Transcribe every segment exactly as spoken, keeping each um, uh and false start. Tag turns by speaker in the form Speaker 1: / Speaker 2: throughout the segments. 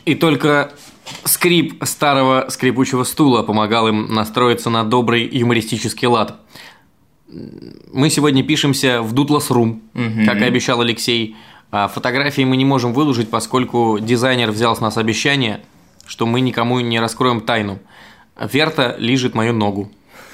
Speaker 1: И только скрип старого скрипучего стула помогал им настроиться на добрый юмористический лад. Мы сегодня пишемся в Дутлас Рум, угу. как и обещал Алексей. А фотографии мы не можем выложить, поскольку дизайнер взял с нас обещание, что мы никому не раскроем тайну. Верта лижет мою ногу.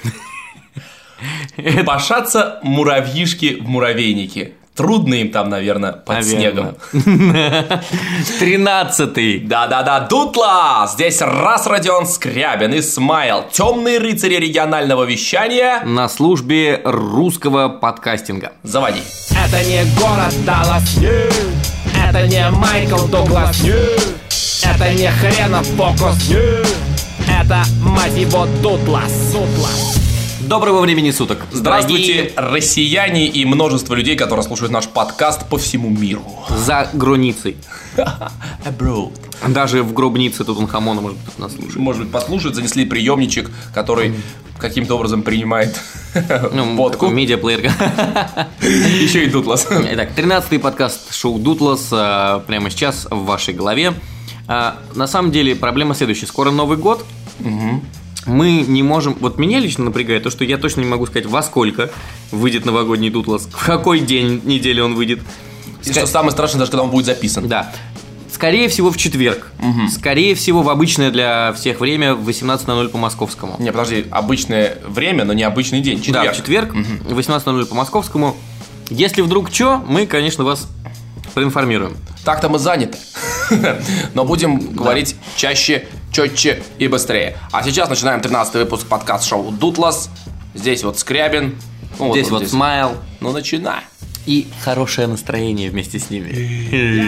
Speaker 2: Пошатся муравьишки в муравейнике. Трудно им там, наверное, под
Speaker 1: наверное.
Speaker 2: снегом.
Speaker 1: Тринадцатый.
Speaker 2: Да-да-да, Дутлас! Здесь раз Родион Скрябин и Смайл, темные рыцари регионального вещания
Speaker 1: на службе русского подкастинга.
Speaker 2: Заводи.
Speaker 3: Это не город Даллас, нет. Это не Майкл Дуглас, нет. Это не хренов фокус, нет. Это, мать его, Дутлас, Дутлас.
Speaker 1: Доброго времени суток.
Speaker 2: Здравствуйте, дорогие россияне и множество людей, которые слушают наш подкаст по всему миру.
Speaker 1: За границей.
Speaker 2: Abroad.
Speaker 1: Даже в гробнице Тутанхамона, может быть, нас слушают.
Speaker 2: Может быть, послушают, занесли приемничек, который mm. каким-то образом принимает
Speaker 1: ну,
Speaker 2: водку.
Speaker 1: Медиаплеер.
Speaker 2: Еще и Дутлас.
Speaker 1: Итак, тринадцатый подкаст шоу Дутлас прямо сейчас в вашей голове. На самом деле проблема следующая. Скоро Новый год.
Speaker 2: Угу.
Speaker 1: Мы не можем... Вот меня лично напрягает то, что я точно не могу сказать, во сколько выйдет новогодний Дутлас, в какой день недели он выйдет.
Speaker 2: И Ск... что самое страшное, даже когда он будет записан.
Speaker 1: Да. Скорее всего, в четверг.
Speaker 2: Угу.
Speaker 1: Скорее всего, в обычное для всех время в восемнадцать ноль ноль по московскому.
Speaker 2: Не, подожди, обычное время, но не обычный день. Четверг.
Speaker 1: Да, в четверг, угу. в восемнадцать ноль ноль по московскому. Если вдруг что, мы, конечно, вас проинформируем.
Speaker 2: Так-то мы заняты. Но будем да. говорить чаще, четче и быстрее. А сейчас начинаем тринадцатый выпуск подкаст-шоу Дутлас. Здесь вот Скрябин.
Speaker 1: Ну, здесь вот, вот Смайл.
Speaker 2: Ну, начинай.
Speaker 1: И хорошее настроение вместе с ними.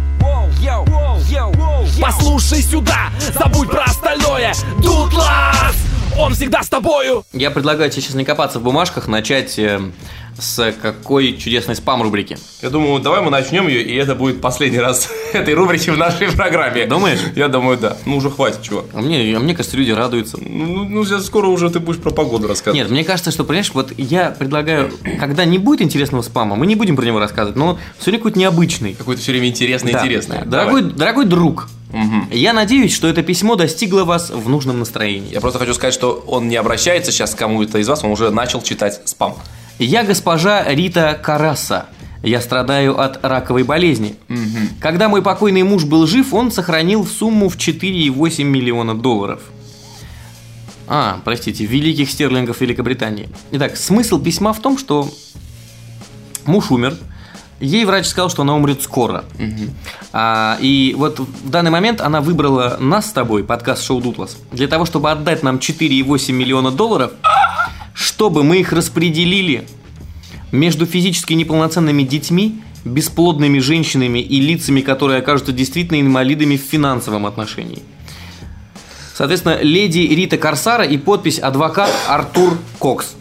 Speaker 3: Послушай сюда, забудь про остальное. Дутлас! Он всегда с тобою.
Speaker 1: Я предлагаю тебе сейчас не копаться в бумажках, начать э, с какой чудесной спам-рубрики.
Speaker 2: Я думаю, давай мы начнем ее, и это будет последний раз этой рубрики в нашей программе.
Speaker 1: Думаешь?
Speaker 2: Я думаю, да. Ну, уже хватит, чувак.
Speaker 1: А мне, а мне кажется, люди радуются.
Speaker 2: Ну, ну, сейчас скоро уже ты будешь про погоду рассказывать.
Speaker 1: Нет, мне кажется, что, понимаешь, вот я предлагаю, когда не будет интересного спама, мы не будем про него рассказывать, но все время какой-то необычный.
Speaker 2: Какой-то все время интересный,
Speaker 1: да.
Speaker 2: интересный.
Speaker 1: Дорогой, дорогой друг,
Speaker 2: угу.
Speaker 1: я надеюсь, что это письмо достигло вас в нужном настроении.
Speaker 2: Я просто хочу сказать, что он не обращается сейчас к кому-то из вас, он уже начал читать спам.
Speaker 1: Я госпожа Рита Караса. Я страдаю от раковой болезни.
Speaker 2: Угу.
Speaker 1: Когда мой покойный муж был жив, он сохранил сумму в четыре целых восемь десятых миллиона долларов. А, простите, великих стерлингов Великобритании. Итак, смысл письма в том, что муж умер. Ей врач сказал, что она умрет скоро.
Speaker 2: Угу.
Speaker 1: А, и вот в данный момент она выбрала нас с тобой, подкаст «Шоу Дутлас», для того, чтобы отдать нам четыре целых восемь десятых миллиона долларов, чтобы мы их распределили между физически неполноценными детьми, бесплодными женщинами и лицами, которые окажутся действительно инвалидами в финансовом отношении. Соответственно, леди Рита Корсара и подпись адвокат Артур Кокс.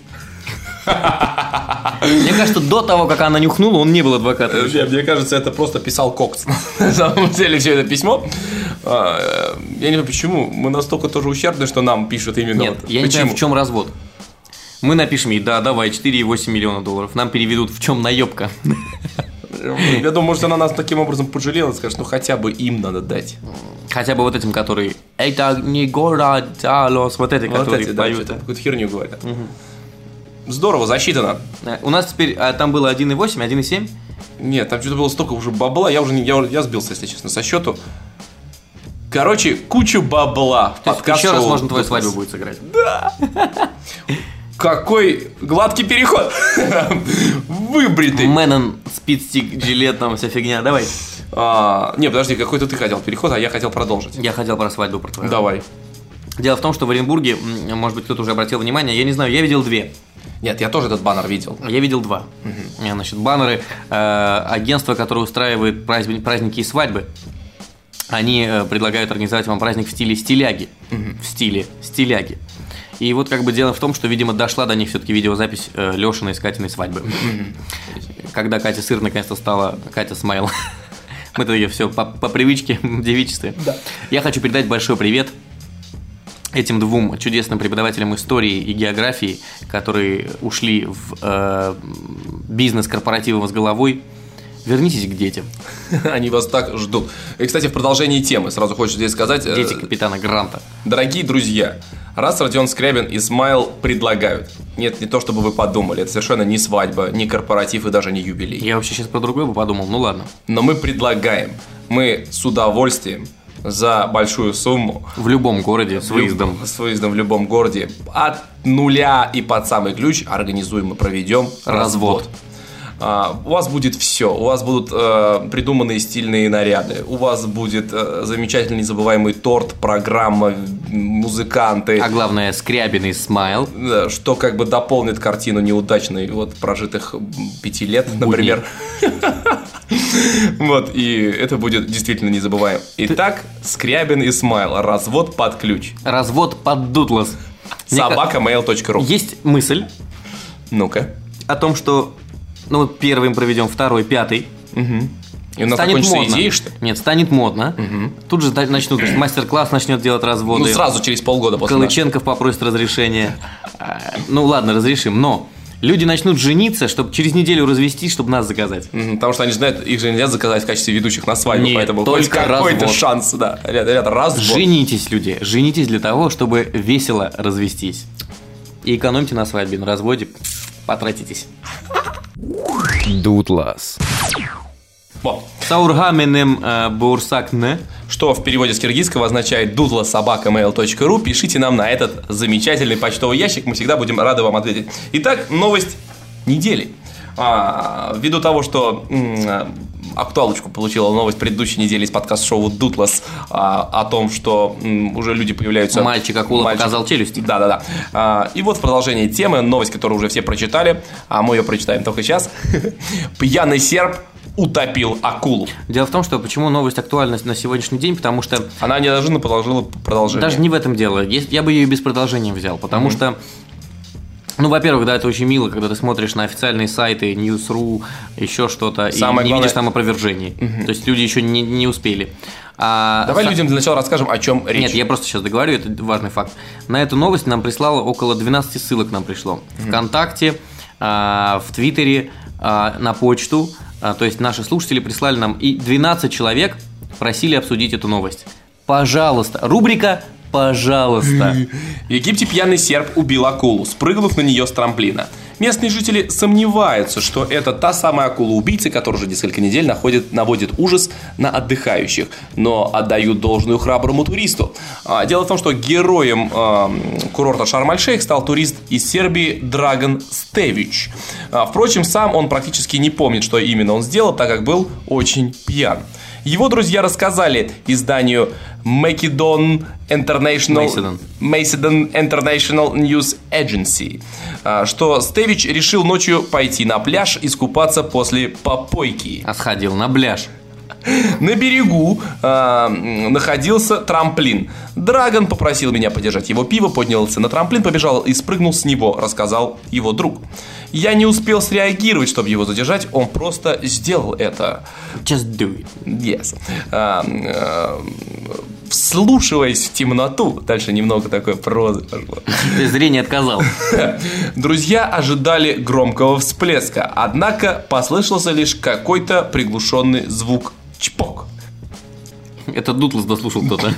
Speaker 1: Мне кажется, до того, как она нюхнула, он не был адвокатом.
Speaker 2: Мне кажется, это просто писал Кокс. На самом деле, все это письмо. Я не знаю, почему. Мы настолько тоже ущербны, что нам пишут именно.
Speaker 1: Нет, я не знаю, в чем развод. Мы напишем ей, да, давай, четыре целых восемь десятых миллиона долларов. Нам переведут, в чем наебка.
Speaker 2: Я думаю, может, она нас таким образом пожалела, скажет, ну хотя бы им надо дать.
Speaker 1: Хотя бы вот этим, которые это не город Даллас, вот эти,
Speaker 2: вот
Speaker 1: которые
Speaker 2: эти,
Speaker 1: поют.
Speaker 2: Да, какую-то херню говорят. Угу. Здорово, засчитано.
Speaker 1: У нас теперь, а там было один целых восемь, один целых семь?
Speaker 2: Нет, там что-то было столько уже бабла, я уже не, я, я сбился, если честно, со счету. Короче, кучу бабла.
Speaker 1: Подкаст еще раз можно твою свадьбу будет сыграть.
Speaker 2: Да. Какой гладкий переход. Выбритый.
Speaker 1: Мэнон, спидстик, джилет, там вся фигня. Давай.
Speaker 2: А, не, подожди, какой-то ты хотел переход, а я хотел продолжить.
Speaker 1: Я хотел про свадьбу, про твою.
Speaker 2: Давай.
Speaker 1: Дело в том, что в Оренбурге, может быть, кто-то уже обратил внимание, я не знаю, я видел две.
Speaker 2: Нет, я тоже этот баннер видел.
Speaker 1: Я видел два. Угу. Значит, баннеры э, агентства, которое устраивает праздники, праздники и свадьбы. Они э, предлагают организовать вам праздник в стиле стиляги. Угу. В стиле стиляги. И вот как бы дело в том, что, видимо, дошла до них все-таки видеозапись э, Лешиной с Катиной свадьбы. Mm-hmm. Когда Катя Сыр наконец-то стала Катя Смайл. Мы-то ее все по, по привычке в девичестве.
Speaker 2: Да.
Speaker 1: Я хочу передать большой привет этим двум чудесным преподавателям истории и географии, которые ушли в э, бизнес корпоративы с головой, Вернитесь к детям.
Speaker 2: Они вас так ждут. И, кстати, в продолжении темы сразу хочется здесь сказать...
Speaker 1: Дети капитана Гранта.
Speaker 2: Дорогие друзья, раз Родион Скрябин и Смайл предлагают, нет, не то чтобы вы подумали, это совершенно не свадьба, не корпоратив и даже не юбилей.
Speaker 1: Я вообще сейчас про другое бы подумал, ну ладно.
Speaker 2: Но мы предлагаем, мы с удовольствием за большую сумму
Speaker 1: в любом городе с выездом.
Speaker 2: С выездом в любом городе от нуля и под самый ключ организуем и проведем развод. развод. Uh, у вас будет все. У вас будут uh, придуманные стильные наряды. У вас будет uh, замечательный незабываемый торт, программа, музыканты.
Speaker 1: А главное, Скрябин и Смайл.
Speaker 2: Uh, что как бы дополнит картину неудачной вот прожитых пяти лет, например. Вот, и это будет действительно незабывааемо. Итак, Скрябин и Смайл. Развод под ключ.
Speaker 1: Развод под дутлас.
Speaker 2: собака мейл точка ру.
Speaker 1: Есть мысль.
Speaker 2: Ну-ка.
Speaker 1: О том, что ну вот первым проведем, второй, пятый.
Speaker 2: Угу. И у нас
Speaker 1: станет
Speaker 2: закончится
Speaker 1: модно.
Speaker 2: идея, что ли?
Speaker 1: Нет, станет модно.
Speaker 2: Угу.
Speaker 1: Тут же начнут, мастер-класс начнет делать разводы.
Speaker 2: Ну, сразу через полгода после.
Speaker 1: Колыченков попросит разрешения. Ну, ладно, разрешим, но люди начнут жениться, чтобы через неделю развестись, чтобы нас заказать.
Speaker 2: Угу, потому что они знают, их же нельзя заказать в качестве ведущих на свадьбу.
Speaker 1: Нет,
Speaker 2: поэтому
Speaker 1: только
Speaker 2: хоть какой-то
Speaker 1: развод.
Speaker 2: шанс, да. Ребята, ребята, развод.
Speaker 1: Женитесь, люди, женитесь для того, чтобы весело развестись. И экономьте на свадьбе, на разводе потратитесь.
Speaker 4: Дутлас.
Speaker 2: Вот.
Speaker 1: Саургаменем э, бурсакне.
Speaker 2: Что в переводе с киргизского означает дутла собака мейл точка ру. Пишите нам на этот замечательный почтовый ящик. Мы всегда будем рады вам ответить. Итак, новость недели. А, ввиду того, что м- актуалочку получила новость предыдущей недели из подкаст-шоу «Дутлас» а, о том, что м, уже люди появляются...
Speaker 1: Мальчик-акула
Speaker 2: Мальчик...
Speaker 1: показал челюсти.
Speaker 2: Да-да-да. А, и вот в продолжение темы, новость, которую уже все прочитали, а мы ее прочитаем только сейчас. Пьяный серб утопил акулу.
Speaker 1: Дело в том, что почему новость актуальна на сегодняшний день, потому что...
Speaker 2: Она неожиданно продолжила продолжение.
Speaker 1: Даже не в этом дело. Я бы ее и без продолжения взял, потому mm-hmm. что... Ну, во-первых, да, это очень мило, когда ты смотришь на официальные сайты, News точка ру, еще что-то,
Speaker 2: Самое
Speaker 1: и не
Speaker 2: главное...
Speaker 1: видишь там опровержений. Угу. То есть люди еще не, не успели. А,
Speaker 2: Давай
Speaker 1: Са...
Speaker 2: людям для начала расскажем, о чем речь.
Speaker 1: Нет, я просто сейчас договорю, это важный факт. На эту новость нам прислало около двенадцать ссылок нам пришло. Угу. ВКонтакте, а, в Твиттере, а, на почту. А, то есть наши слушатели прислали нам, и двенадцать человек просили обсудить эту новость. Пожалуйста, рубрика «Пожалуйста».
Speaker 2: В Египте пьяный серб убил акулу, спрыгнув на нее с трамплина. Местные жители сомневаются, что это та самая акула-убийца, которая уже несколько недель находит, наводит ужас на отдыхающих, но отдают должную храброму туристу. Дело в том, что героем э, курорта Шарм-эль-Шейх стал турист из Сербии Драган Стевич. Впрочем, сам он практически не помнит, что именно он сделал, так как был очень пьян. Его друзья рассказали изданию Macedon International,
Speaker 1: Macedon.
Speaker 2: Macedon International News Agency, что Стевич решил ночью пойти на пляж искупаться после попойки.
Speaker 1: А сходил на пляж.
Speaker 2: На берегу э, находился трамплин. Драгон попросил меня подержать его пиво, поднялся на трамплин, побежал и спрыгнул с него, рассказал его друг. Я не успел среагировать, чтобы его задержать, он просто сделал это.
Speaker 1: Just do it.
Speaker 2: Yes. Э, э, вслушиваясь в темноту, дальше немного такой прозы пошло.
Speaker 1: Зрение отказал.
Speaker 2: Друзья ожидали громкого всплеска, однако послышался лишь какой-то приглушенный звук. Чпок.
Speaker 1: Это Дутлас дослушал кто-то.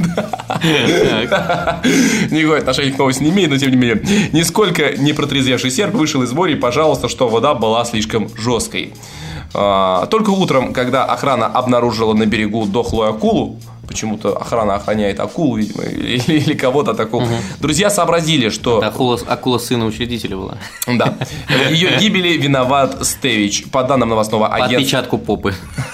Speaker 2: Никакого отношения к новости не имеет, но тем не менее. Нисколько не протрезвевший серб вышел из моря и пожаловался, что вода была слишком жесткой. Только утром, когда охрана обнаружила на берегу дохлую акулу, почему-то охрана охраняет акулу, видимо, или, или кого-то такого. Угу. Друзья сообразили, что...
Speaker 1: Акула, акула сына учредителя была.
Speaker 2: Да. В ее гибели виноват Стевич. По данным новостного
Speaker 1: По
Speaker 2: агентства...
Speaker 1: отпечатку попы.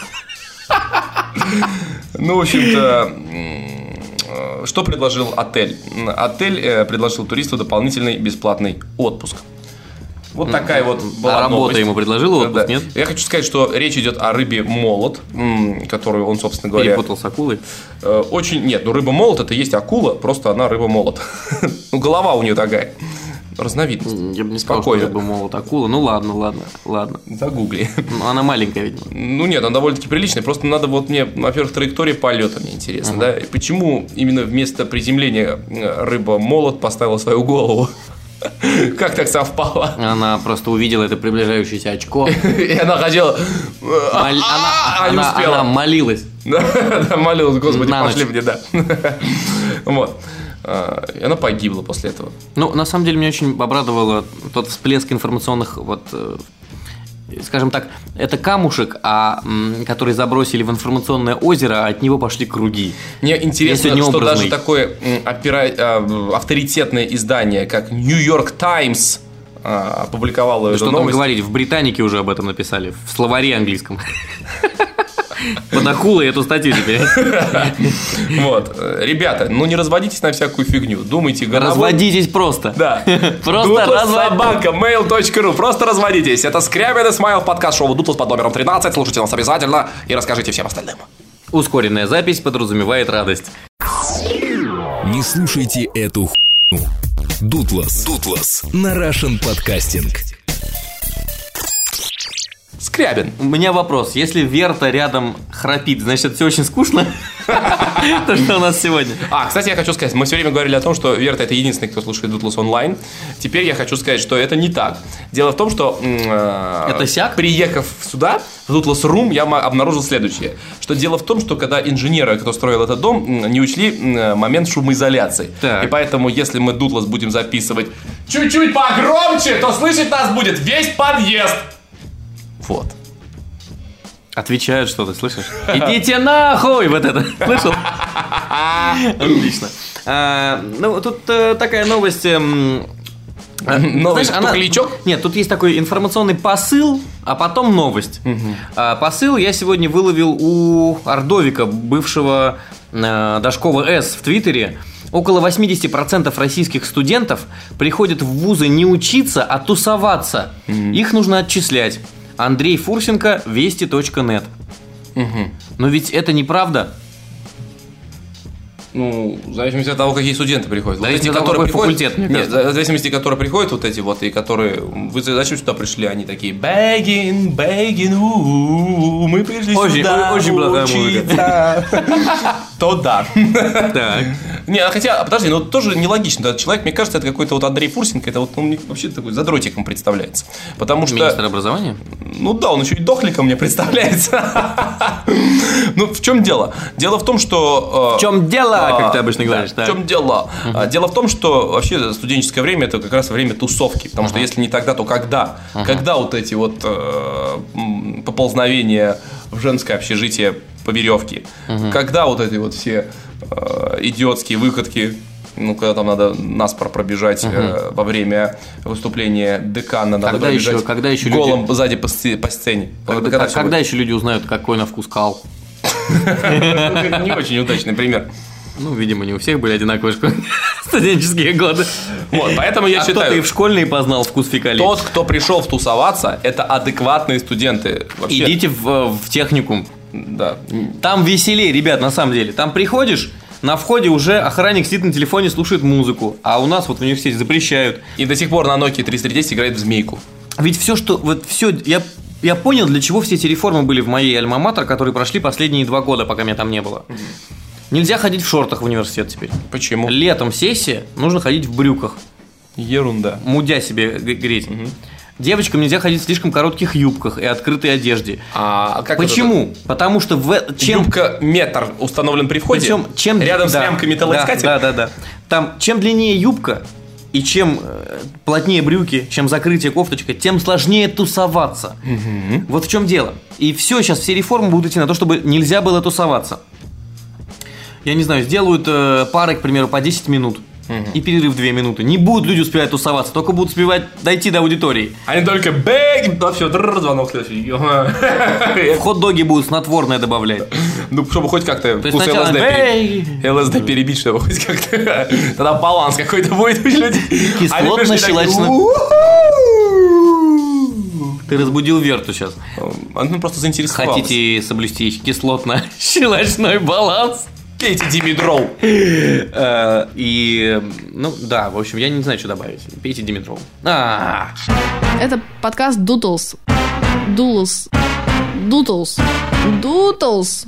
Speaker 2: Ну, в общем-то, что предложил отель? Отель предложил туристу дополнительный бесплатный отпуск. Вот такая вот была
Speaker 1: а работа
Speaker 2: новость.
Speaker 1: Ему предложила отпуск,
Speaker 2: да.
Speaker 1: Нет?
Speaker 2: Я хочу сказать, что речь идет о рыбе молот, которую он, собственно говоря...
Speaker 1: Перепутал с акулой?
Speaker 2: Очень... Нет, ну рыба молот это и есть акула, просто она рыба молот. Ну, голова у нее такая. Разновидность.
Speaker 1: Я бы не сказал, что рыба молот акула. Ну ладно, ладно, ладно.
Speaker 2: Загугли.
Speaker 1: Ну, она маленькая, видимо.
Speaker 2: Ну нет, она довольно-таки приличная. Просто надо вот мне, во-первых, траектория полета мне интересно, uh-huh. да? И почему именно вместо приземления рыба молот поставила свою голову? Как так совпало?
Speaker 1: Она просто увидела это приближающееся очко.
Speaker 2: И она хотела...
Speaker 1: Моль- она,
Speaker 2: А, не
Speaker 1: она-
Speaker 2: успела.
Speaker 1: она молилась.
Speaker 2: Да, да, молилась, господи,
Speaker 1: На
Speaker 2: пошли
Speaker 1: ночь.
Speaker 2: мне, да. Вот. А, И она погибла после этого.
Speaker 1: Ну, на самом деле, меня очень обрадовало тот всплеск информационных, вот, э, скажем так, это камушек, а, м, который забросили в информационное озеро, а от него пошли круги.
Speaker 2: Мне интересно,
Speaker 1: сегодня
Speaker 2: что
Speaker 1: образный.
Speaker 2: даже такое м, опера- а, авторитетное издание, как New York Times, а, опубликовало эту
Speaker 1: Что там
Speaker 2: новость.
Speaker 1: говорить, в Британике уже об этом написали, в словаре английском. Под акулой эту статью теперь.
Speaker 2: Вот. Э, Ребята, ну не разводитесь на всякую фигню. Думайте головой.
Speaker 1: Разводитесь просто.
Speaker 2: Да.
Speaker 1: Просто
Speaker 2: Дутлас
Speaker 1: разводитесь.
Speaker 2: собака mail точка ру. Просто разводитесь. Это Скрябин и Смайл, подкаст шоу Дутлас под номером тринадцать. Слушайте нас обязательно и расскажите всем остальным.
Speaker 1: Ускоренная запись подразумевает радость.
Speaker 4: Не слушайте эту хуйню. Дутлас. Дутлас на Russian Podcasting.
Speaker 2: Скрябин.
Speaker 1: У меня вопрос. Если Верта рядом храпит, значит, это все очень скучно? То, что у нас сегодня.
Speaker 2: А, кстати, я хочу сказать, мы все время говорили о том, что Верта это единственный, кто слушает Дутлас онлайн. Теперь я хочу сказать, что это не так. Дело в том, что э,
Speaker 1: Это сяк?
Speaker 2: приехав сюда, в Дутлас Рум, я м- обнаружил следующее. Что дело в том, что когда инженеры, кто строил этот дом, м, не учли м, момент шумоизоляции.
Speaker 1: Так.
Speaker 2: И поэтому, если мы Дутлас будем записывать чуть-чуть погромче, то слышать нас будет весь подъезд. Вот.
Speaker 1: Отвечают что-то, слышишь? Идите нахуй! Вот это. Слышал? Отлично. А, ну, тут э, такая новость... эм, э,
Speaker 2: Новость
Speaker 1: знаешь, она-
Speaker 2: тухлячок?
Speaker 1: Нет, тут есть такой информационный посыл, а потом новость. А, посыл я сегодня выловил у Ордовика, бывшего э, Дашкова С в Твиттере. Около восемьдесят процентов российских студентов приходят в вузы не учиться, а тусоваться. Их нужно отчислять. Андрей Фурсенко, вести точка нет. Но ведь это неправда.
Speaker 2: Ну, в зависимости от того, какие студенты приходят. Вот
Speaker 1: Зависит
Speaker 2: эти,
Speaker 1: от того,
Speaker 2: которые
Speaker 1: какой
Speaker 2: приходят,
Speaker 1: факультет, мне
Speaker 2: нет,
Speaker 1: кажется.
Speaker 2: в зависимости, которые приходят вот эти вот, и которые, вы зачем сюда пришли, они такие, begging, begging, у мы пришли
Speaker 1: Очень-
Speaker 2: сюда
Speaker 1: очень плохая
Speaker 2: учиться. То да.
Speaker 1: Так.
Speaker 2: Не, а хотя, подожди, ну тоже нелогично. Этот человек, мне кажется, это какой-то вот Андрей Фурсенко, это вот он мне вообще такой задротиком представляется. Потому что...
Speaker 1: Министр образования?
Speaker 2: Ну да, он еще и дохликом мне представляется. Ну, в чем дело? Дело в том, что...
Speaker 1: В чем дело,
Speaker 2: а,
Speaker 1: как ты обычно говоришь,
Speaker 2: В
Speaker 1: так.
Speaker 2: чем дело? А, Дело в том, что вообще студенческое время это как раз время тусовки. Потому что если не тогда, то когда? Когда вот эти вот э, м, поползновения в женское общежитие по веревке? Когда вот эти вот все э, идиотские выходки? Ну, когда там надо наспор пробежать э, во время выступления декана, надо
Speaker 1: Когда
Speaker 2: пробежать
Speaker 1: еще- когда еще люди-
Speaker 2: голым сзади по, сце- по сцене.
Speaker 1: Когда,
Speaker 2: Вот когда
Speaker 1: когда
Speaker 2: всё
Speaker 1: еще люди узнают, какой на вкус кал?
Speaker 2: будет. Не очень удачный пример.
Speaker 1: Ну, видимо, не у всех были одинаковые школ- студенческие годы.
Speaker 2: Вот, поэтому я
Speaker 1: А кто-то и
Speaker 2: считаю,
Speaker 1: в школьные познал вкус фекалий.
Speaker 2: тот, кто пришел втусоваться, это адекватные студенты. Вообще,
Speaker 1: Идите в, в техникум.
Speaker 2: Да.
Speaker 1: Там веселее, ребят, на самом деле. Там приходишь, на входе уже охранник сидит на телефоне, слушает музыку. А у нас вот в университете запрещают.
Speaker 2: И до сих пор на Nokia триста десять играет в змейку.
Speaker 1: Ведь все, что... Вот все... Я, я понял, для чего все эти реформы были в моей альма-матер, которые прошли последние два года, пока меня там не было. Нельзя ходить в шортах в университет теперь.
Speaker 2: Почему?
Speaker 1: Летом сессия, нужно ходить в брюках.
Speaker 2: Ерунда.
Speaker 1: Мудя себе г- греть. Девочкам нельзя ходить в слишком коротких юбках и открытой одежде.
Speaker 2: А как
Speaker 1: Почему? Потому что в...
Speaker 2: это?
Speaker 1: чем...
Speaker 2: Юбка метр установлен при входе,
Speaker 1: Причем, чем...
Speaker 2: рядом
Speaker 1: да,
Speaker 2: с лямкой металлоискателя.
Speaker 1: Да, да, да, да. Там, чем длиннее юбка и чем э, плотнее брюки, чем закрытие кофточка, тем сложнее тусоваться. Вот в чем дело. И все, сейчас все реформы будут идти на то, чтобы нельзя было тусоваться. Я не знаю, сделают э, пары, к примеру, по десять минут. И перерыв две минуты. Не будут люди успевать тусоваться, только будут успевать дойти до аудитории.
Speaker 2: Они только бэг, да все, звонок следующий.
Speaker 1: В хот-доги будут снотворное добавлять.
Speaker 2: Ну, чтобы хоть как-то
Speaker 1: есть
Speaker 2: вкус
Speaker 1: сначала
Speaker 2: ЛСД,
Speaker 1: бэй.
Speaker 2: пере- ЛСД перебить, чтобы хоть как-то... Тогда баланс какой-то будет у людей.
Speaker 1: Кислотно-щелочно.
Speaker 2: «У-у-у».
Speaker 1: Ты разбудил Верту сейчас.
Speaker 2: Он ну, просто заинтересовался.
Speaker 1: Хотите соблюсти кислотно-щелочной баланс?
Speaker 2: Пейте Димедроу.
Speaker 1: Э, И, ну да, в общем, я не знаю, что добавить. Пейте Димитрову. А,
Speaker 5: Это подкаст Дутлс. Дулс. Дутлс. Дутлс.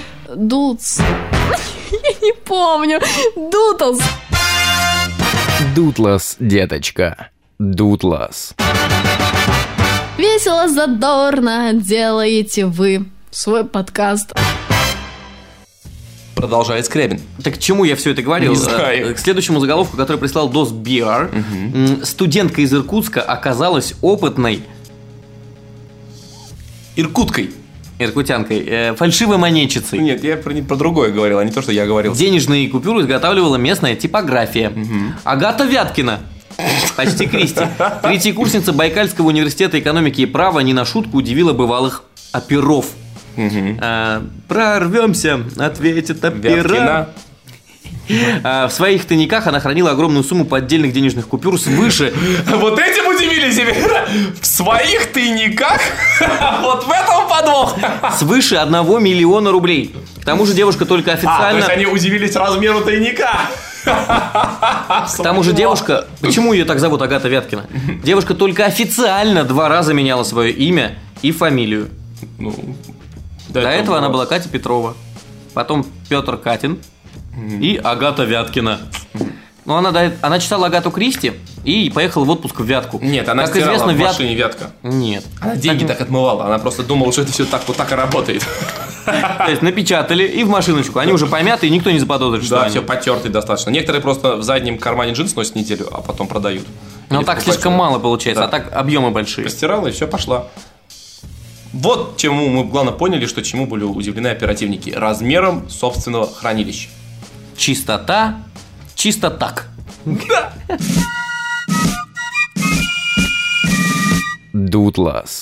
Speaker 5: Дулс. Я не помню. Дутлс.
Speaker 4: Дутлас, деточка. Дутлас.
Speaker 5: Весело, задорно делаете вы свой подкаст.
Speaker 2: Продолжает Скрябин.
Speaker 1: Так к чему я все это говорил?
Speaker 2: Не знаю.
Speaker 1: К следующему заголовку, который прислал Дос би ар. Угу. Студентка из Иркутска оказалась опытной...
Speaker 2: Иркуткой.
Speaker 1: Иркутянкой. Э, фальшивой монетчицей.
Speaker 2: Нет, я про, про другое говорил, а не то, что я говорил.
Speaker 1: Денежные купюры изготавливала местная типография. Угу. Агата Вяткина. Почти Кристи. Третьекурсница Байкальского университета экономики и права не на шутку удивила бывалых оперов. Угу. А, прорвемся, ответит опера. А, в своих тайниках она хранила огромную сумму поддельных денежных купюр свыше.
Speaker 2: Вот этим удивили себя. В своих тайниках? Вот в этом подвох.
Speaker 1: Свыше одного миллиона рублей. К тому же девушка только официально...
Speaker 2: А, то есть они удивились размеру тайника.
Speaker 1: К тому же девушка... Почему ее так зовут Агата Вяткина? Девушка только официально два раза меняла свое имя и фамилию.
Speaker 2: Ну...
Speaker 1: До, До этого было. Она была Катя Петрова, потом Петр Катин mm-hmm. и Агата Вяткина. Mm-hmm. Ну, она, она читала Агату Кристи и поехала в отпуск в Вятку.
Speaker 2: Нет, она
Speaker 1: как
Speaker 2: стирала
Speaker 1: известно,
Speaker 2: в
Speaker 1: Вят...
Speaker 2: машине Вятка.
Speaker 1: Нет.
Speaker 2: Она деньги так, так отмывала, она просто думала, что это все так, вот так и работает.
Speaker 1: То есть напечатали и в машиночку. Они уже помяты, и никто не заподозрит, что
Speaker 2: Да,
Speaker 1: они.
Speaker 2: все потертые достаточно. Некоторые просто в заднем кармане джинс носят неделю, а потом продают.
Speaker 1: Ну, так слишком мало получается, а так объемы большие.
Speaker 2: Постирала и все, пошла. Вот чему мы главное поняли, что чему были удивлены оперативники. Размером собственного хранилища.
Speaker 1: Чистота, чисто так.
Speaker 2: Да.
Speaker 4: Дутлас.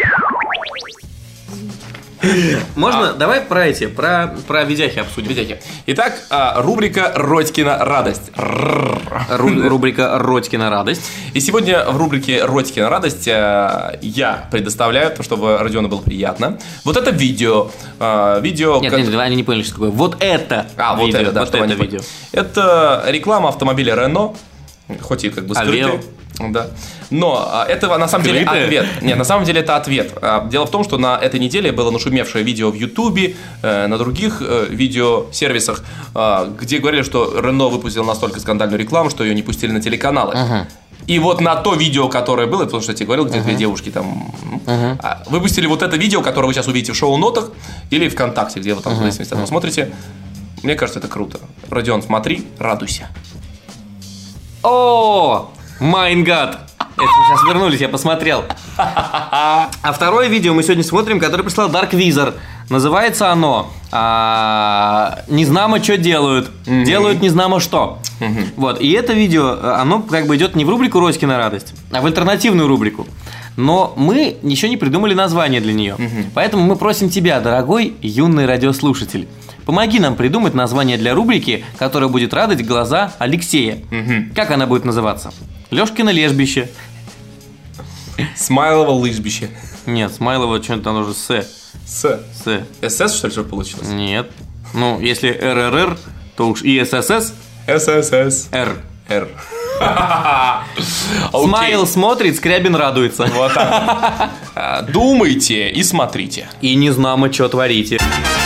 Speaker 1: Можно?
Speaker 2: А.
Speaker 1: Давай про эти, про, про видяхи обсудим.
Speaker 2: Видяхи. Итак, рубрика «Родькина радость».
Speaker 1: Ру- рубрика «Родькина радость».
Speaker 2: И сегодня в рубрике «Родькина радость» я предоставляю, чтобы Родиону было приятно, вот это видео. Видео...
Speaker 1: Нет, нет, они не поняли, что такое. Вот это
Speaker 2: А, вот
Speaker 1: видео,
Speaker 2: это, да,
Speaker 1: вот
Speaker 2: что
Speaker 1: это
Speaker 2: они
Speaker 1: видео.
Speaker 2: Это реклама автомобиля Renault, хоть и как бы скрытый. Да. Но это на самом деле ответ. Нет, на самом деле это ответ. Дело в том, что на этой неделе было нашумевшее видео в Ютубе, на других видеосервисах, где говорили, что Renault выпустил настолько скандальную рекламу, что ее не пустили на телеканалы. Uh-huh. И вот на то видео, которое было, потому что я тебе говорил, где uh-huh. две девушки там uh-huh. выпустили вот это видео, которое вы сейчас увидите в шоу-нотах или ВКонтакте, где вы там uh-huh. uh-huh. смотрите. Мне кажется, это круто. Родион, смотри, радуйся.
Speaker 1: О! Майнгад! Это мы сейчас вернулись, я посмотрел. А второе видео мы сегодня смотрим, которое прислал Dark Wizard. Называется оно а, «Незнамо, что делают». Mm-hmm. Делают незнамо что. Mm-hmm. Вот. И это видео, оно как бы идет не в рубрику «Родькина радость», а в альтернативную рубрику. Но мы еще не придумали название для нее. Mm-hmm. Поэтому мы просим тебя, дорогой юный радиослушатель, помоги нам придумать название для рубрики, которая будет радовать глаза Алексея. Mm-hmm. Как она будет называться? Лёшкино лежбище.
Speaker 2: Смайлово лыжбище.
Speaker 1: Нет, Смайлово что-то оно уже с.
Speaker 2: С.
Speaker 1: С.
Speaker 2: СС, что ли, что получилось?
Speaker 1: Нет. Ну, если РРР, то уж и ССС.
Speaker 2: ССС.
Speaker 1: Р.
Speaker 2: Р.
Speaker 1: Смайл смотрит, Скрябин радуется.
Speaker 2: Вот так. Думайте и смотрите.
Speaker 1: И не знамо, что творите.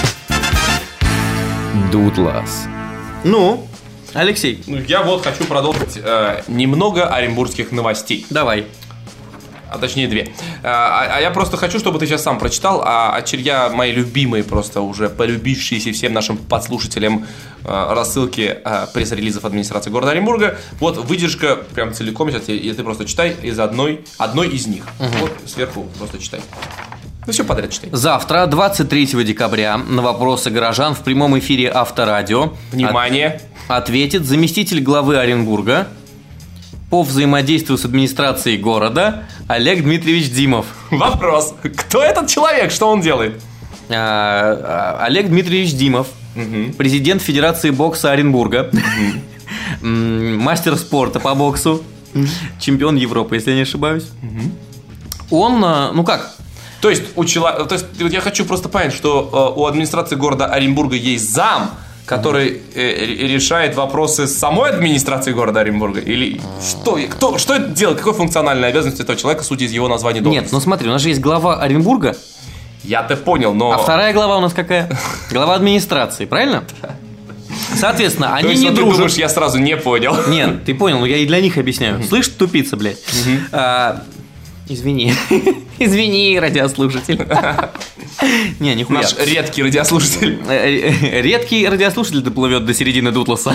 Speaker 4: Дутлас.
Speaker 1: Ну, Алексей.
Speaker 2: Ну, я вот хочу продолжить э, немного оренбургских новостей.
Speaker 1: Давай.
Speaker 2: А точнее две. А, а я просто хочу, чтобы ты сейчас сам прочитал, а очерья мои любимые, просто уже полюбившиеся всем нашим подслушателям э, рассылки э, пресс-релизов администрации города Оренбурга. Вот выдержка прям целиком сейчас, и, и ты просто читай из одной, одной из них. Угу. Вот сверху просто читай. Ну все подряд читай.
Speaker 1: Завтра, двадцать третьего декабря, на вопросы горожан в прямом эфире Авторадио
Speaker 2: Внимание!
Speaker 1: От... ответит заместитель главы Оренбурга по взаимодействию с администрацией города Олег Дмитриевич Димов.
Speaker 2: Вопрос. Кто этот человек? Что он делает?
Speaker 1: А, а, Олег Дмитриевич Димов, угу. президент Федерации бокса Оренбурга, угу. мастер спорта по боксу, угу. чемпион Европы, если я не ошибаюсь. Угу. Он, ну как...
Speaker 2: То есть, у человека, то есть я хочу просто понять, что у администрации города Оренбурга есть зам, который э, решает вопросы самой администрации города Оренбурга? Или что, кто, что это делает? Какой функциональная обязанность этого человека, судя из его названия должности?
Speaker 1: Нет, ну смотри, у нас же есть глава Оренбурга.
Speaker 2: Я-то понял, но...
Speaker 1: А вторая глава у нас какая? Глава администрации, правильно? Соответственно, они
Speaker 2: То есть,
Speaker 1: не
Speaker 2: вот ты
Speaker 1: дружат.
Speaker 2: думаешь, я сразу не понял.
Speaker 1: Нет, ты понял, но я и для них объясняю. Слышь, тупица, блядь. А, Извини. Извини, радиослушатель. Не, нихуя.
Speaker 2: Наш редкий радиослушатель.
Speaker 1: Редкий радиослушатель доплывет до середины Дутласа.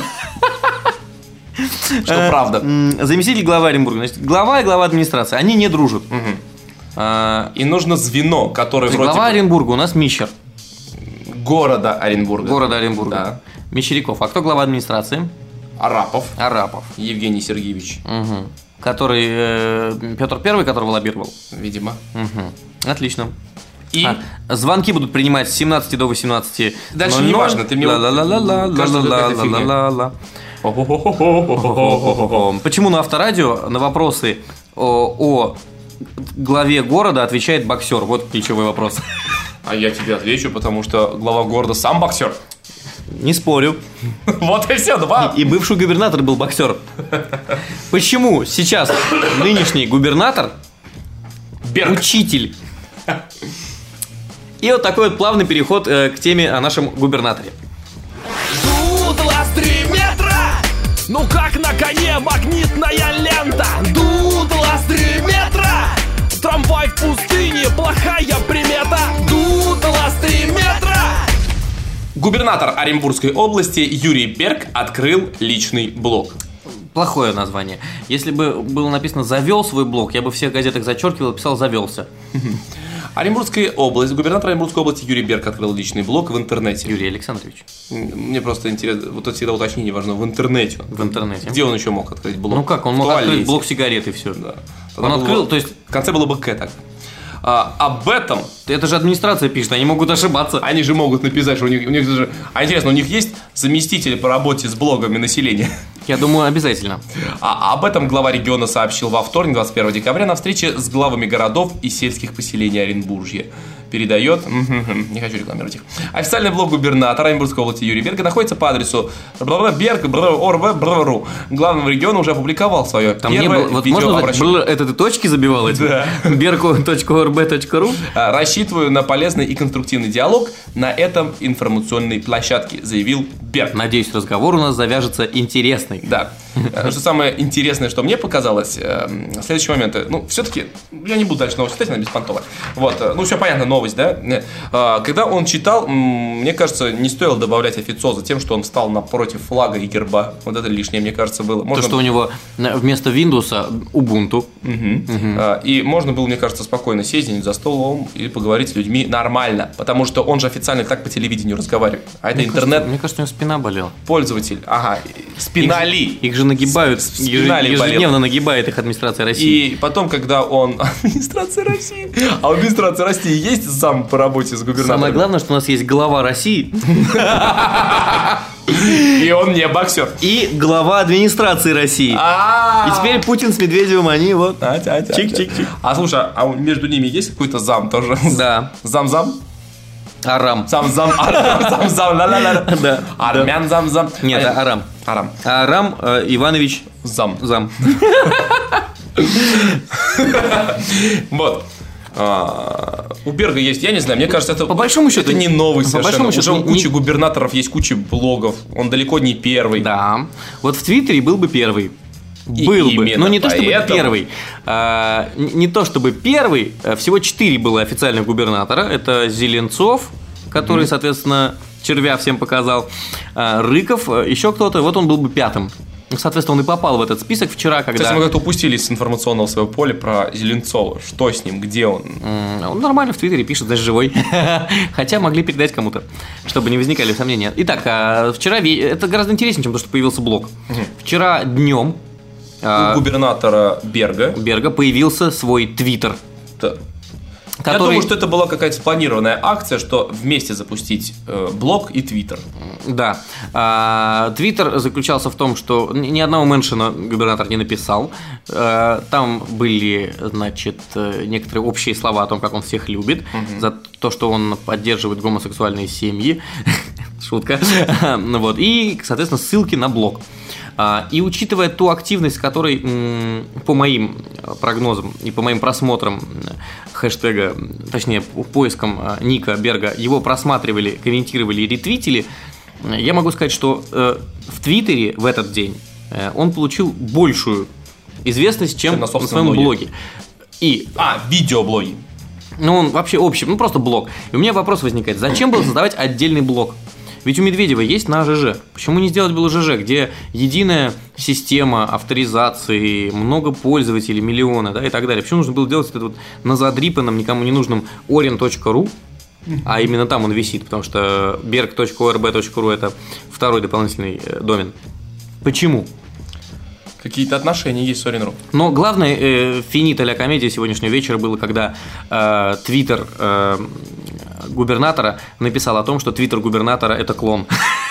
Speaker 2: Что правда.
Speaker 1: Заместитель главы Оренбурга. Значит, глава и глава администрации, они не дружат. А,
Speaker 2: И нужно звено, которое вроде
Speaker 1: Глава
Speaker 2: бы
Speaker 1: Оренбурга у нас Мищер.
Speaker 2: города Оренбурга.
Speaker 1: Города Оренбурга.
Speaker 2: Да.
Speaker 1: Мещеряков. А кто глава администрации?
Speaker 2: Арапов.
Speaker 1: Арапов.
Speaker 2: Евгений Сергеевич.
Speaker 1: Угу. Который э, Петр Первый, которого лоббировал.
Speaker 2: Видимо.
Speaker 1: Угу. Отлично.
Speaker 2: И
Speaker 1: А, звонки будут принимать с семнадцати до восемнадцати.
Speaker 2: Дальше не важно, ты мне- кажется, какая-то фигня.
Speaker 1: Ла-ла-ла-ла-ла-ла-ла. Почему на авторадио на вопросы о, о главе города отвечает боксер? Вот ключевой вопрос.
Speaker 2: А я тебе отвечу, потому что глава города сам боксер.
Speaker 1: Не спорю.
Speaker 2: Вот и все, два.
Speaker 1: И бывший губернатор был боксер. Почему сейчас нынешний губернатор
Speaker 2: Берг.
Speaker 1: учитель? И вот такой вот плавный переход э, к теме о нашем губернаторе.
Speaker 3: Дутлас три метра! Ну как на коне магнитная лента! Дутлас три метра! Трамвай в пустыне, плохая примета! Дутлас три метра!
Speaker 2: Губернатор Оренбургской области Юрий Берг открыл личный блог.
Speaker 1: Плохое название. Если бы было написано «завел свой блог», я бы в всех газетах зачеркивал и писал «завелся».
Speaker 2: Оренбургская область, губернатор Оренбургской области Юрий Берг открыл личный блог в интернете.
Speaker 1: Юрий Александрович.
Speaker 2: Мне просто интересно, вот это всегда уточнение важно, в интернете.
Speaker 1: В интернете.
Speaker 2: Где он еще мог открыть блог?
Speaker 1: Ну как, он мог
Speaker 2: В
Speaker 1: открыть
Speaker 2: туалете.
Speaker 1: блок сигарет и все.
Speaker 2: Да.
Speaker 1: Он
Speaker 2: Тогда
Speaker 1: открыл,
Speaker 2: было-
Speaker 1: то есть
Speaker 2: В конце было бы К так. А, об этом
Speaker 1: это же администрация пишет, они могут ошибаться.
Speaker 2: они же могут написать, что у них, у них же... А интересно, у них есть заместители по работе с блогами населения?
Speaker 1: Я думаю, обязательно.
Speaker 2: А об этом глава региона сообщил во вторник, двадцать первого декабря, на встрече с главами городов и сельских поселений Оренбуржья. Передает, не хочу рекламировать их. Официальный блог губернатора Оренбургской области Юрия Берга находится по адресу берг точка ор бэ точка ру. Главный региона уже опубликовал свое
Speaker 1: Там не
Speaker 2: первое
Speaker 1: было, вот можно узнать,
Speaker 2: видеообращение.
Speaker 1: было- это ты точки забивал эти?
Speaker 2: Да.
Speaker 1: берку точка ор бэ точка ру.
Speaker 2: А, Рассчитываю на полезный и конструктивный диалог на этом информационной площадке, заявил Берг.
Speaker 1: Надеюсь, разговор у нас завяжется интересный.
Speaker 2: Да. Э, Что самое интересное, что мне показалось, э, следующие моменты. Ну, все-таки, я не буду дальше новость читать, она беспонтовая. Вот, э, ну, все понятно, новость, да? Э, Когда он читал, м, мне кажется, не стоило добавлять официоза тем, что он встал напротив флага и герба. Вот это лишнее, мне кажется, было.
Speaker 1: То,
Speaker 2: Можно
Speaker 1: что у него э, вместо Windows Ubuntu.
Speaker 2: Мгм. А, И можно было, мне кажется, спокойно сесть за столом и поговорить с людьми нормально. Потому что он же официально так по телевидению разговаривает. А это
Speaker 1: Мне кажется,
Speaker 2: интернет-пользователь.
Speaker 1: Мне кажется, у него спина болела.
Speaker 2: Ага, спина ли.
Speaker 1: Их же нагибают,
Speaker 2: С-
Speaker 1: еж-
Speaker 2: спина ли болела.
Speaker 1: ежедневно нагибает их администрация России.
Speaker 2: И потом, когда он... Администрация России. А у администрации России есть зам по работе с губернатором?
Speaker 1: Самое главное, что у нас есть глава России
Speaker 2: И он не боксер.
Speaker 1: и глава администрации России.
Speaker 2: А
Speaker 1: И теперь Путин с Медведевым, они вот...
Speaker 2: А, тя, тя,
Speaker 1: Чик-чик-чик.
Speaker 2: тя. А слушай, а между ними есть какой-то зам тоже?
Speaker 1: Да.
Speaker 2: Зам-зам?
Speaker 1: Арам.
Speaker 2: Зам-зам, арам, зам-зам, ла-ла-ла.
Speaker 1: Да.
Speaker 2: Армян зам-зам.
Speaker 1: Нет,
Speaker 2: А,
Speaker 1: Арам.
Speaker 2: Арам.
Speaker 1: Арам э, Иванович
Speaker 2: Зам.
Speaker 1: Зам.
Speaker 2: Вот. А, у Берга есть, я не знаю, мне кажется, это
Speaker 1: По большому счету-
Speaker 2: это не новый
Speaker 1: по
Speaker 2: совершенно.
Speaker 1: большому
Speaker 2: Уже
Speaker 1: счету
Speaker 2: у
Speaker 1: не-
Speaker 2: кучи
Speaker 1: не-
Speaker 2: губернаторов есть куча блогов. Он далеко не первый.
Speaker 1: Да. Вот в Твиттере был бы первый.
Speaker 2: И
Speaker 1: Был бы.
Speaker 2: именно
Speaker 1: Но не то чтобы
Speaker 2: поэтому-
Speaker 1: первый. А, н- не то чтобы первый. а, Всего четыре было официальных губернатора. Это Зеленцов, который, соответственно, червя всем показал. а, Рыков, а, еще кто-то. Вот он был бы пятым. Соответственно, он и попал в этот список вчера, когда...
Speaker 2: Кстати, мы как-то упустили с информационного своего поля про Зеленцова. Что с ним, где он?
Speaker 1: М, Он нормально в Твиттере пишет, даже живой. Хотя могли передать кому-то, чтобы не возникали сомнения. Итак, а, вчера... ве- Это гораздо интереснее, чем то, что появился блог. Вчера днем
Speaker 2: У губернатора Берга.
Speaker 1: Берга появился свой Твиттер.
Speaker 2: Да. Я
Speaker 1: Который-
Speaker 2: думаю, что это была какая-то спланированная акция, что вместе запустить э, блог и Твиттер.
Speaker 1: Да. А, Твиттер заключался в том, что ни ни одного меншина губернатор не написал. А, Там были, значит, э, некоторые общие слова о том, как он всех любит, за то, что он поддерживает гомосексуальные семьи. Шутка. Ну вот. И, соответственно, ссылки на блог. А, И учитывая ту активность, с которой, м, по моим прогнозам и по моим просмотрам м, хэштега, точнее, по поискам а, ника Берга, его просматривали, комментировали и ретвитили, Я могу сказать, что э, в Твиттере в этот день э, он получил большую известность, чем, чем на, на своем блоге. блоге. И,
Speaker 2: а, видеоблоги.
Speaker 1: Ну, он вообще общий, ну просто блог. И у меня вопрос возникает, зачем было создавать отдельный блог? Ведь у Медведева есть на ЖЖ. Почему не сделать было ЖЖ, где единая система авторизации, много пользователей, миллионы, да, и так далее? Почему нужно было делать это вот на задрипанном, никому не нужном орен точка ру, а именно там он висит, потому что берг точка о эр бэ точка ру это второй дополнительный домен. Почему?
Speaker 2: Какие-то отношения есть с Орин точка ру.
Speaker 1: Но главное э, финита ля комедия сегодняшнего вечера было, когда э, твиттер э, губернатора написал о том, что твиттер губернатора – это клон.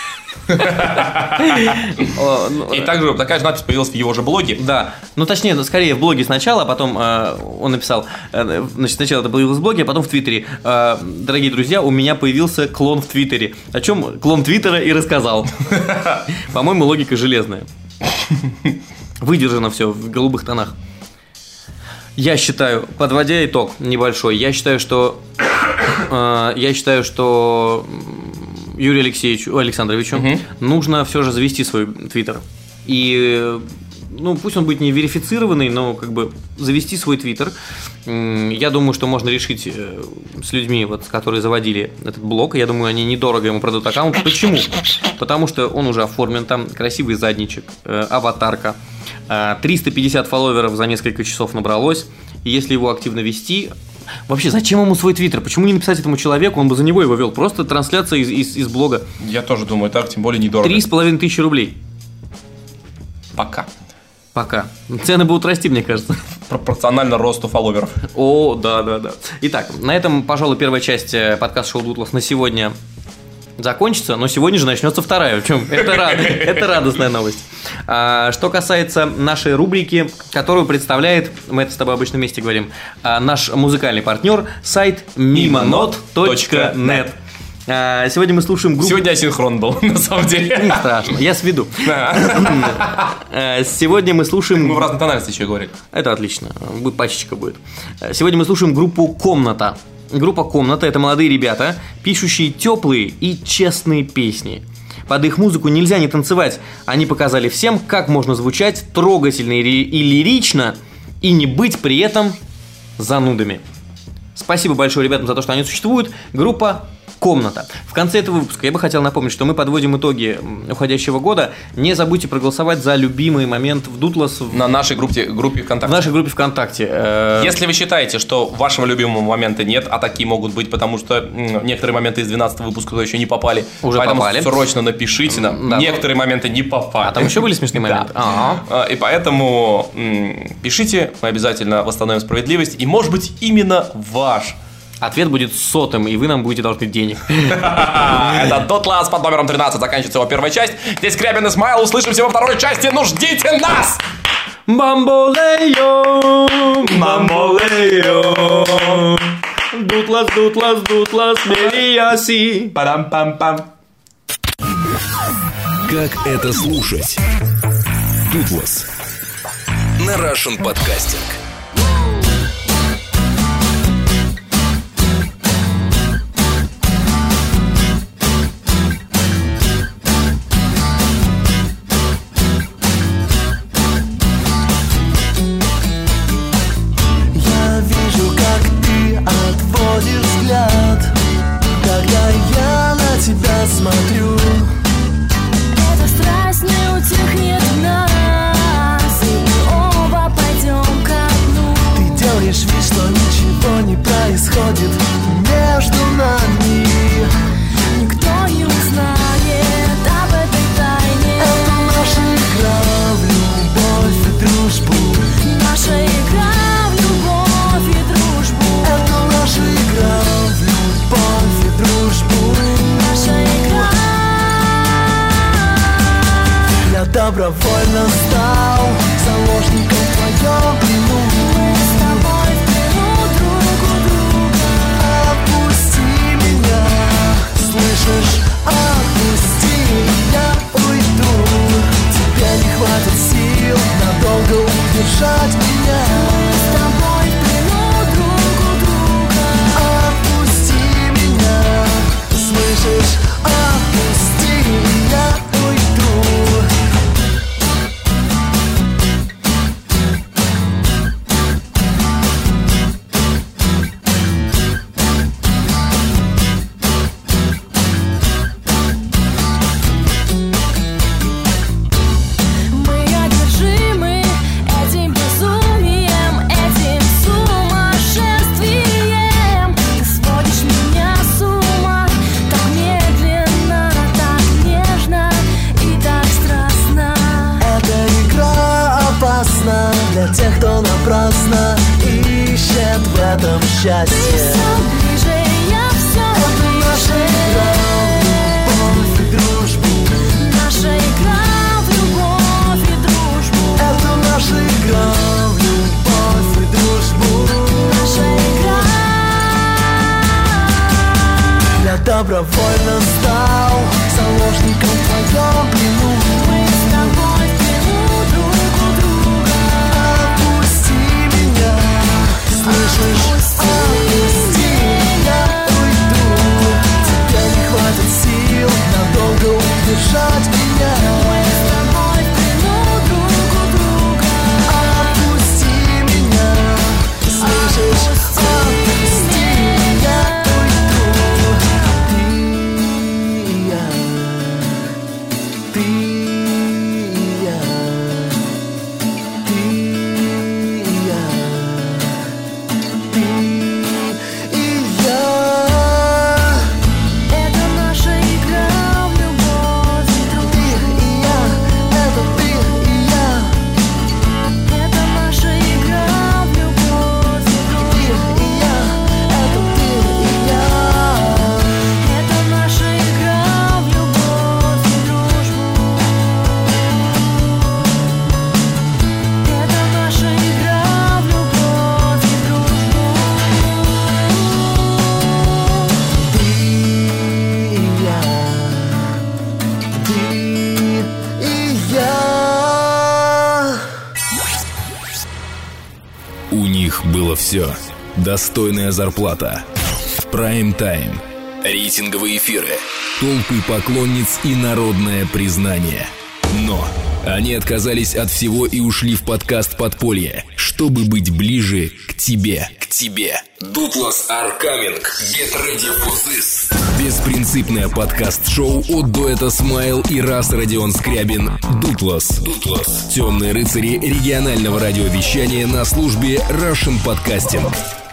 Speaker 2: И также такая же надпись появилась в его же блоге.
Speaker 1: Да, ну точнее, скорее в блоге сначала, а потом э, он написал, э, значит, сначала это появилось в блоге, а потом в Твиттере. Э, Дорогие друзья, у меня появился клон в Твиттере. О чем клон Твиттера и рассказал. По-моему, логика железная. Выдержано все в голубых тонах. Я считаю, подводя итог небольшой, я считаю, что э, я считаю, что Юрию Алексеевичу, Александровичу угу. нужно все же завести свой твиттер. И ну, пусть он будет не верифицированный, но как бы завести свой твиттер. Я думаю, что можно решить с людьми, вот, которые заводили этот блог. Я думаю, они недорого ему продадут аккаунт. Почему? Потому что он уже оформлен, там красивый задничек, аватарка. триста пятьдесят фолловеров за несколько часов набралось. И если его активно вести... Вообще, зачем ему свой твиттер? Почему не написать этому человеку? Он бы за него его вел. Просто трансляция из, из, из блога.
Speaker 2: Я тоже думаю, так тем более недорого.
Speaker 1: Три с половиной тысячи рублей.
Speaker 2: Пока.
Speaker 1: Пока. Цены будут расти, мне кажется.
Speaker 2: Пропорционально росту фолловеров.
Speaker 1: О, да, да, да. Итак, на этом, пожалуй, первая часть подкаста «Шоу Дутлас» на сегодня закончится, но сегодня же начнется вторая. В чем? Это, рад... Это радостная новость. А, что касается нашей рубрики, которую представляет, мы это с тобой обычно вместе говорим, а, наш музыкальный партнер, сайт мимонот точка нет. А, сегодня мы слушаем группу...
Speaker 2: Сегодня асинхрон был, на самом деле.
Speaker 1: Не страшно, я сведу. Сегодня мы слушаем...
Speaker 2: Мы в разной тональности еще говорили.
Speaker 1: Это отлично, пачечка будет. Сегодня мы слушаем группу «Комната». Группа «Комната» – это молодые ребята, пишущие теплые и честные песни. Под их музыку нельзя не танцевать. Они показали всем, как можно звучать трогательно и лирично и не быть при этом занудами. Спасибо большое ребятам за то, что они существуют. Группа «Комната». В конце этого выпуска я бы хотел напомнить, что мы подводим итоги уходящего года. Не забудьте проголосовать за любимый момент в Дутлас
Speaker 2: на нашей группе, группе ВКонтакте.
Speaker 1: В нашей группе ВКонтакте.
Speaker 2: Если вы считаете, что вашего любимого момента нет, а такие могут быть, потому что некоторые моменты из двенадцатого выпуска туда еще не попали.
Speaker 1: Уже
Speaker 2: поэтому
Speaker 1: попали.
Speaker 2: Срочно напишите нам. Да. Некоторые моменты не попали.
Speaker 1: А там еще были смешные моменты?
Speaker 2: Да. И поэтому пишите, мы обязательно восстановим справедливость. И может быть именно ваш
Speaker 1: ответ будет сотым, и вы нам будете должны денег.
Speaker 2: Это Дутлас под номером тринадцать. Заканчивается его первая часть. Здесь Скрябин и Смайл. Услышимся во второй части. Ну ждите нас!
Speaker 1: Бамболео, бамболео. Дутлас, Дутлас, Дутлас, Мелияси.
Speaker 2: Парам-пам-пам.
Speaker 4: Как это слушать? Дутлас на Russian Podcasting.
Speaker 6: Смотрю, эта страсть не утихнет в нас, и мы оба пойдем ко дну. Ты делаешь вид, что ничего не происходит между нами. Никто не узнает об этой тайне. Это наша игра в любовь и дружбу. Наша игра в любовь и дружбу. Это наша игра в любовь и дружбу. Я добровольно стал заложником в твоем плену. Мы с тобой в плену друг у друга. Отпусти меня, слышишь? Отпусти, я уйду. Тебе не хватит сил надолго удержать меня. Мы с тобой в плену друг у друга. Отпусти меня, слышишь? Отпусти.
Speaker 4: было все. Достойная зарплата, прайм-тайм, рейтинговые эфиры, толпы поклонниц и народное признание. Но они отказались от всего и ушли в подкаст «Подполье», чтобы быть ближе к тебе. К тебе. Дутлас are coming. Get ready for this. Беспринципное подкаст-шоу от дуэта Смайл и Рас Родион Скрябин. Дутлас. Дутлас. Темные рыцари регионального радиовещания на службе Russian Podcasting.